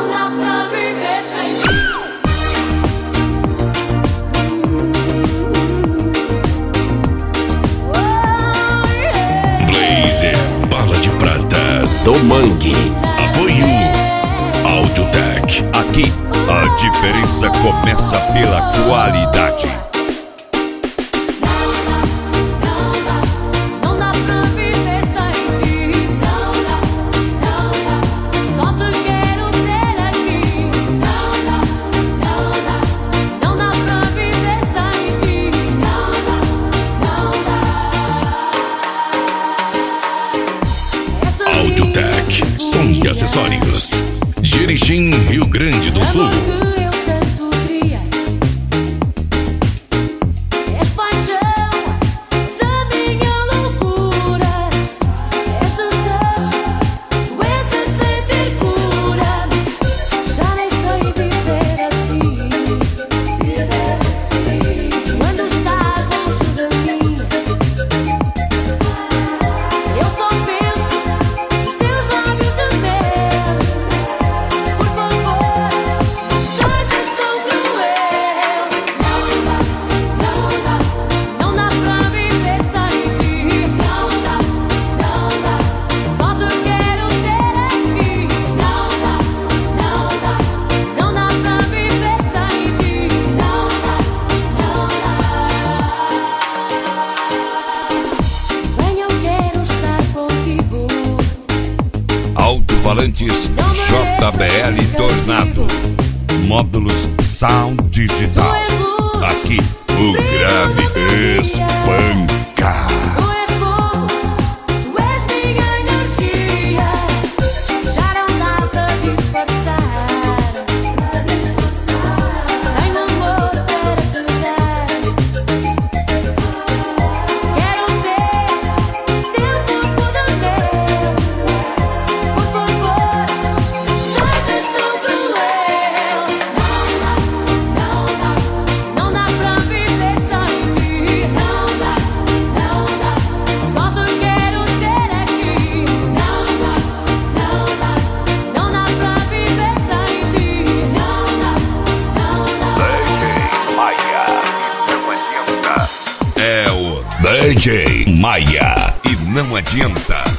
dá pra viver sem mim. Blazer, bala de prata do Mangue. Apoio Audiotech. Aqui a diferença começa pela qualidade. Audiotech, som e acessórios. Jerichim, Rio Grande do Sul. Alto-falantes JBL Tornado. Módulos Sound Digital. Aqui o grave espanca. DJ Maia e não adianta.